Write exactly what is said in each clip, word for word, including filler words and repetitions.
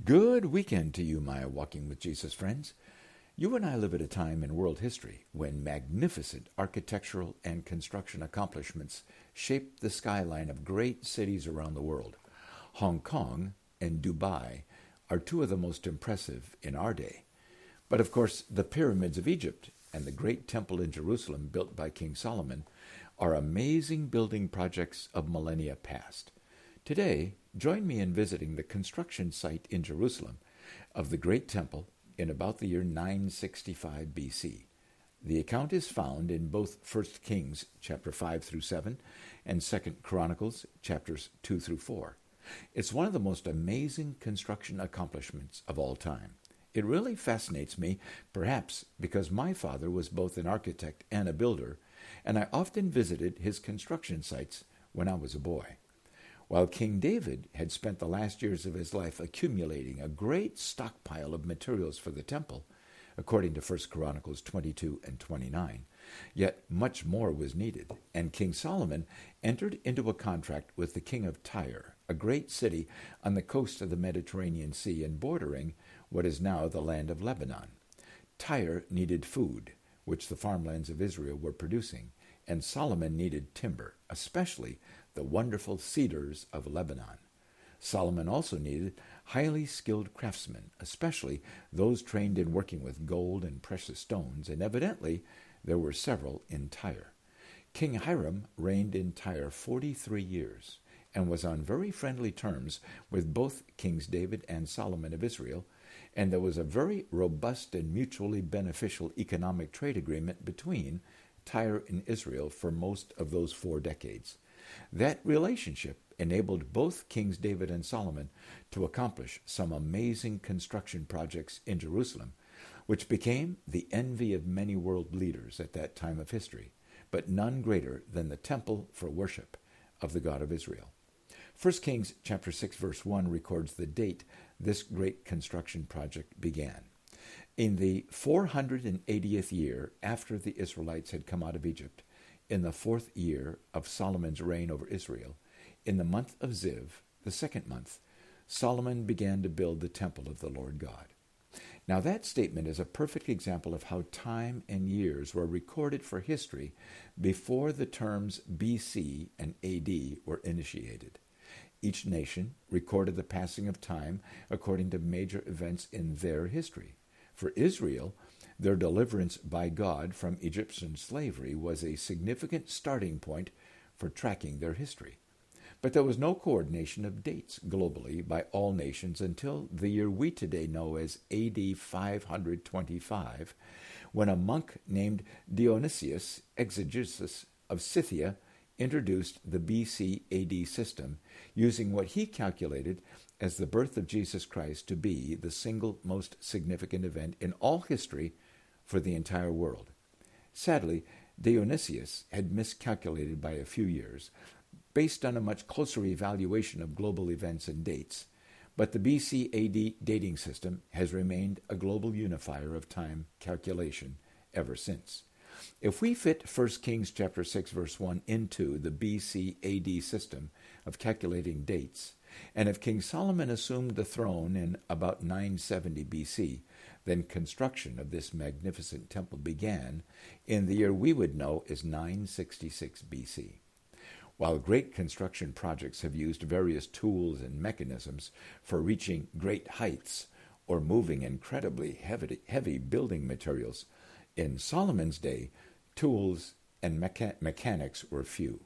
Good weekend to you, my Walking with Jesus friends. You and I live at a time in world history when magnificent architectural and construction accomplishments shaped the skyline of great cities around the world. Hong Kong and Dubai are two of the most impressive in our day. But of course, the pyramids of Egypt and the great temple in Jerusalem built by King Solomon are amazing building projects of millennia past. Today, join me in visiting the construction site in Jerusalem of the Great Temple in about the year nine sixty-five B C. The account is found in both First Kings chapter five through seven and Second Chronicles chapters two through four. It's one of the most amazing construction accomplishments of all time. It really fascinates me, perhaps because my father was both an architect and a builder, and I often visited his construction sites when I was a boy. While King David had spent the last years of his life accumulating a great stockpile of materials for the temple, according to First Chronicles twenty-two and twenty-nine, yet much more was needed, and King Solomon entered into a contract with the king of Tyre, a great city on the coast of the Mediterranean Sea and bordering what is now the land of Lebanon. Tyre needed food, which the farmlands of Israel were producing, and Solomon needed timber, especially the wonderful cedars of Lebanon. Solomon also needed highly skilled craftsmen, especially those trained in working with gold and precious stones, and evidently there were several in Tyre. King Hiram reigned in Tyre forty-three years and was on very friendly terms with both Kings David and Solomon of Israel, and there was a very robust and mutually beneficial economic trade agreement between Tyre and Israel for most of those four decades. That relationship enabled both Kings David and Solomon to accomplish some amazing construction projects in Jerusalem, which became the envy of many world leaders at that time of history, but none greater than the temple for worship of the God of Israel. First Kings chapter six verse one records the date this great construction project began. In the four hundred eightieth year after the Israelites had come out of Egypt, in the fourth year of Solomon's reign over Israel, in the month of Ziv, the second month, Solomon began to build the temple of the Lord God. Now that statement is a perfect example of how time and years were recorded for history before the terms B C and A D were initiated. Each nation recorded the passing of time according to major events in their history. For Israel, their deliverance by God from Egyptian slavery was a significant starting point for tracking their history. But there was no coordination of dates globally by all nations until the year we today know as A D five twenty-five, when a monk named Dionysius Exegetus of Scythia introduced the B C A D system, using what he calculated as the birth of Jesus Christ to be the single most significant event in all history for the entire world. Sadly, Dionysius had miscalculated by a few years, based on a much closer evaluation of global events and dates, but the B C A D dating system has remained a global unifier of time calculation ever since. If we fit First Kings chapter six verse one into the B C A D system of calculating dates, and if King Solomon assumed the throne in about nine seventy B C, then construction of this magnificent temple began in the year we would know as nine sixty-six B C. While great construction projects have used various tools and mechanisms for reaching great heights or moving incredibly heavy, heavy building materials, in Solomon's day, tools and mecha- mechanics were few.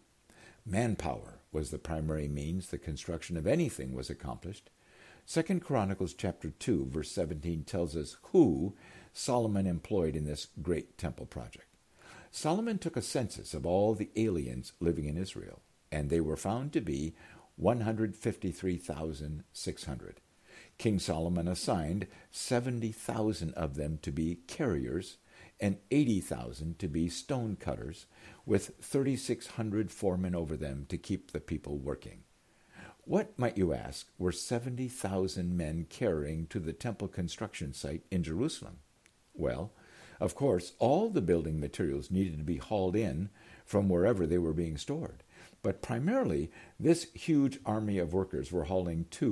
Manpower was the primary means the construction of anything was accomplished. Second Chronicles chapter two, verse seventeen tells us who Solomon employed in this great temple project. Solomon took a census of all the aliens living in Israel, and they were found to be one hundred fifty-three thousand six hundred. King Solomon assigned seventy thousand of them to be carriers and eighty thousand to be stone cutters, with thirty-six hundred foremen over them to keep the people working. What, might you ask, were seventy thousand men carrying to the temple construction site in Jerusalem? Well, of course, all the building materials needed to be hauled in from wherever they were being stored. But primarily, this huge army of workers were hauling two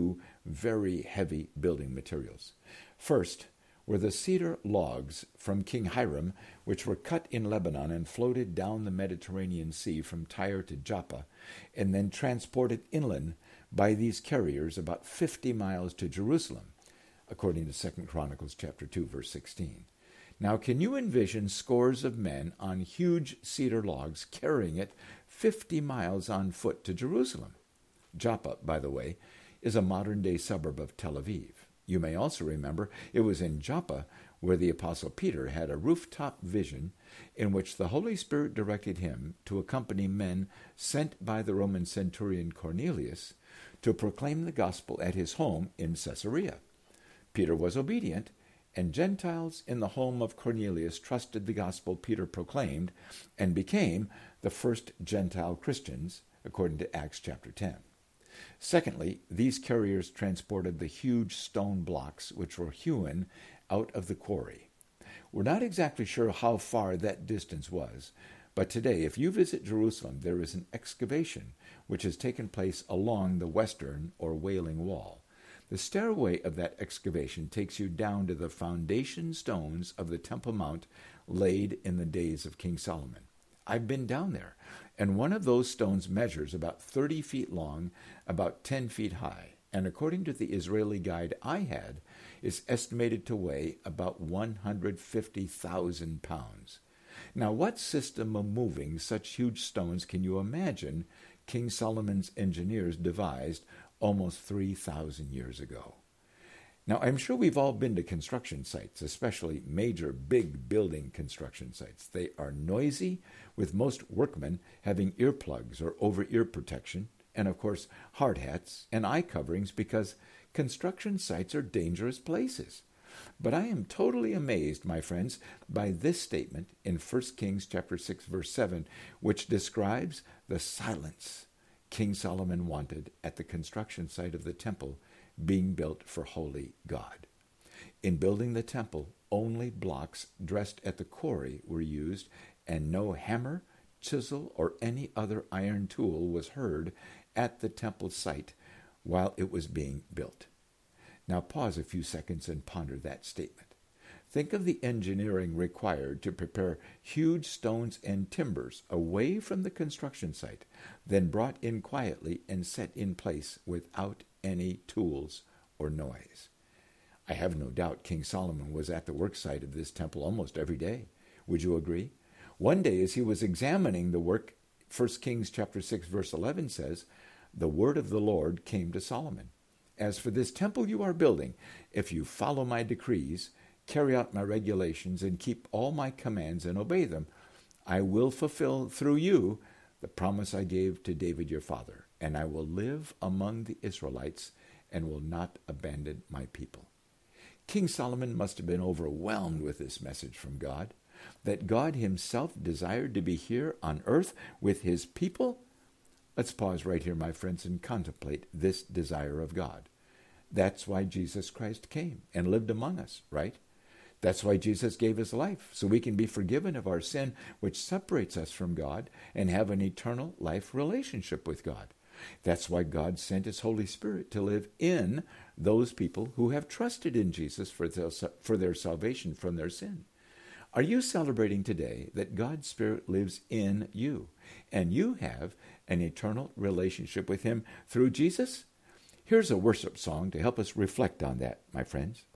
very heavy building materials. First were the cedar logs from King Hiram, which were cut in Lebanon and floated down the Mediterranean Sea from Tyre to Joppa, and then transported inland by these carriers about fifty miles to Jerusalem, according to Second Chronicles chapter two, verse sixteen. Now, can you envision scores of men on huge cedar logs carrying it fifty miles on foot to Jerusalem? Joppa, by the way, is a modern-day suburb of Tel Aviv. You may also remember it was in Joppa where the Apostle Peter had a rooftop vision in which the Holy Spirit directed him to accompany men sent by the Roman centurion Cornelius to proclaim the gospel at his home in Caesarea. Peter was obedient, and Gentiles in the home of Cornelius trusted the gospel Peter proclaimed and became the first Gentile Christians, according to Acts chapter ten. Secondly, these carriers transported the huge stone blocks which were hewn out of the quarry. We're not exactly sure how far that distance was, but today, if you visit Jerusalem, there is an excavation which has taken place along the western or Wailing Wall. The stairway of that excavation takes you down to the foundation stones of the Temple Mount laid in the days of King Solomon. I've been down there, and one of those stones measures about thirty feet long, about ten feet high, and according to the Israeli guide I had, is estimated to weigh about one hundred fifty thousand pounds. Now, what system of moving such huge stones can you imagine King Solomon's engineers devised almost three thousand years ago? Now, I'm sure we've all been to construction sites, especially major, big building construction sites. They are noisy, with most workmen having earplugs or over-ear protection, and of course, hard hats and eye coverings because construction sites are dangerous places. But I am totally amazed, my friends, by this statement in First Kings chapter six, verse seven, which describes the silence King Solomon wanted at the construction site of the temple being built for holy God. In building the temple, only blocks dressed at the quarry were used, and no hammer, chisel, or any other iron tool was heard at the temple site while it was being built. Now pause a few seconds and ponder that statement. Think of the engineering required to prepare huge stones and timbers away from the construction site, then brought in quietly and set in place without any tools or noise. I have no doubt King Solomon was at the work site of this temple almost every day. Would you agree? One day as he was examining the work, First Kings chapter six verse eleven says, "The word of the Lord came to Solomon. As for this temple you are building, if you follow my decrees, carry out my regulations, and keep all my commands and obey them, I will fulfill through you the promise I gave to David your father, and I will live among the Israelites and will not abandon my people." King Solomon must have been overwhelmed with this message from God, that God himself desired to be here on earth with his people. Let's pause right here, my friends, and contemplate this desire of God. That's why Jesus Christ came and lived among us, right? That's why Jesus gave his life, so we can be forgiven of our sin, which separates us from God, and have an eternal life relationship with God. That's why God sent his Holy Spirit to live in those people who have trusted in Jesus for their, for their salvation from their sin. Are you celebrating today that God's Spirit lives in you, and you have an eternal relationship with him through Jesus? Here's a worship song to help us reflect on that, my friends.